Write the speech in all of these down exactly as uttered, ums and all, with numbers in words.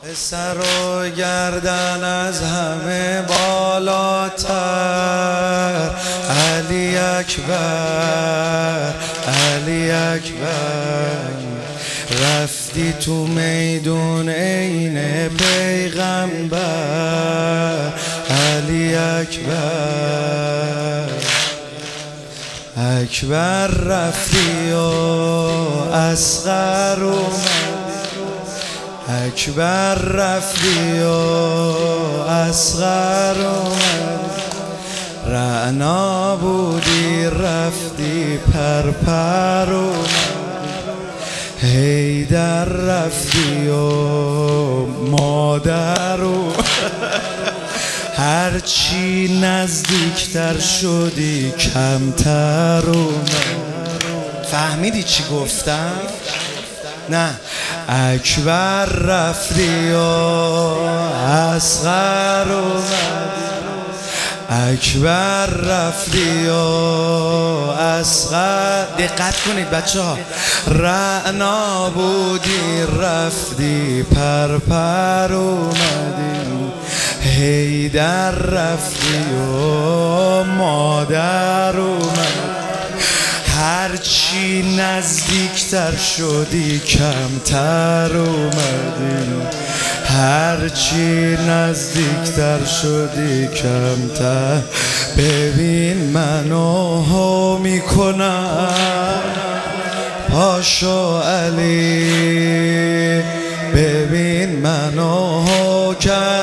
سر و گردن از همه بالاتر، علی اکبر علی اکبر. رفتی تو میدون عین پیغمبر، علی اکبر اکبر. رفتی و اصغر اومد، اکبر رفتی و اصغر اومد. رعنا بودی رفتی پرپر اومد، حیدر رفتی و مادر اومد. هرچی نزدیکتر شدی کمتر اومد. فهمیدی چی گفتم؟ نه. اکبر رفتی و اصغر اومد، اکبر رفتی و اصغر. دقت کنید بچه ها. رعنا بودی رفتی پرپر اومدی، حیدر رفتی و مادر اومد. هرچی نزدیکتر شدی کمتر اومدی، هرچی نزدیکتر شدی کمتر. ببین منو هو میکنم پاشو علی، ببین منو هو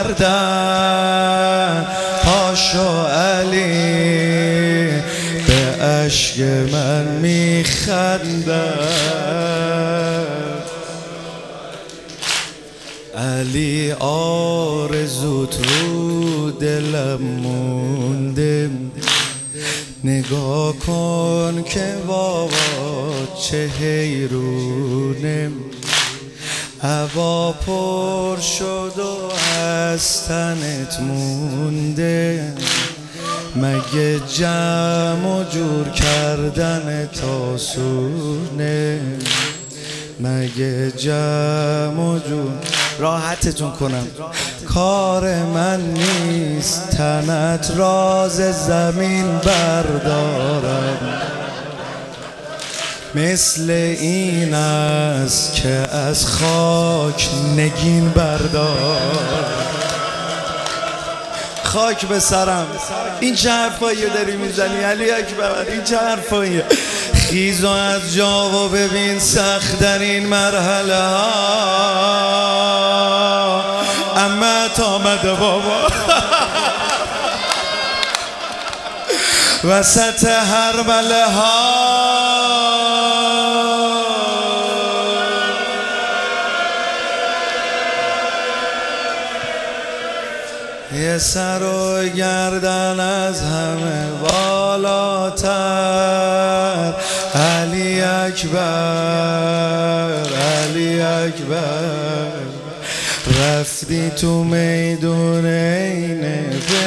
کردن پاشو علی. به عشق من میخندن علی. آرزوت رو دلم مونده، نگاه کن که بابا چه حیرونه. هوا پر شد و از تنت مونده، مگه جمع و جور کردن تاسونه، مگه جمع و جور. راحتتون کنم کار من نیست، تنت راز زمین بردارم. مثل این است که از خاک نگین بردار. خاک به سرم. این چه حرفاییه داری میزنی علی اکبر؟ این چه حرفاییه؟ خیز و از جا و ببین سخت در این مرحله ها. امت آمده بابا وسط هر بله ها. یه سر و گردن از همه بالاتر، علی اکبر علی اکبر. رفتی تو میدون عین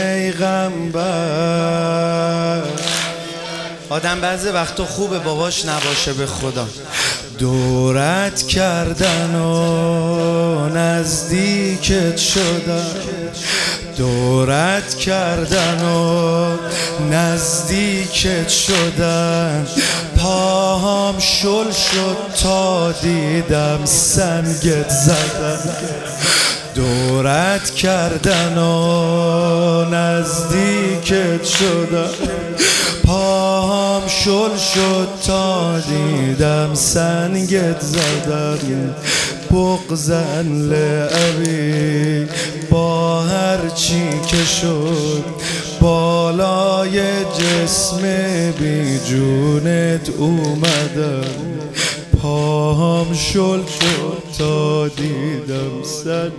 پیغمبر. آدم بعضی وقتا خوبه باباش نباشه به خدا. دورت کردن و نزدیکت شدن، دورت کردن و نزدیکت شدن. پاهام شل شد تا دیدم سنگت زدن. دورت کردن و نزدیکت شدن، پاهام شل شد تا دیدم سنگت زدن. بغضن لعبی با هر چی که شد، بالای جسم بی جونت اومدم. پاهام شل شد تا دیدم سنگ،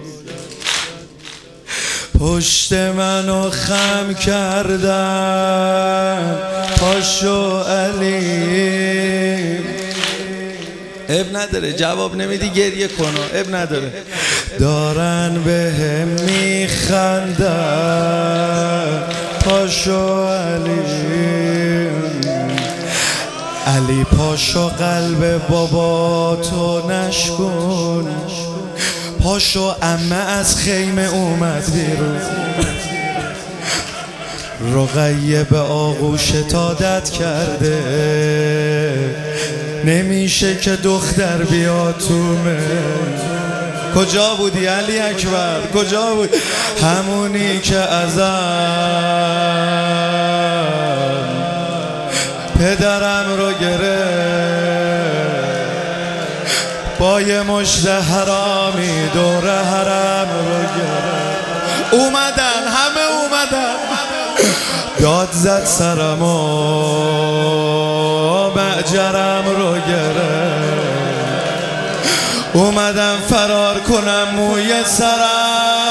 پشت منو خم کردن پاشو علی. اب نداره جواب نمیدی گریه کنو، اب نداره. دارن به هم میخندن پاشو علی. علی پاشو قلب بابا تو نشکن، پاشو عمه از خیمه اومد بیرون، رقیه به آغوش تادت کرده، نمیشه که دختر بیاد تومه. کجا بودی علی اکبر؟ کجا بود؟ همونی که ازم پدرم رو گرفت، با یه مشت حرامی دور حرم رو گرفت. اومدن همه اومدن، داد زد سرم و معجرم رو گرفت. اومدم فرار کنم موی سرم،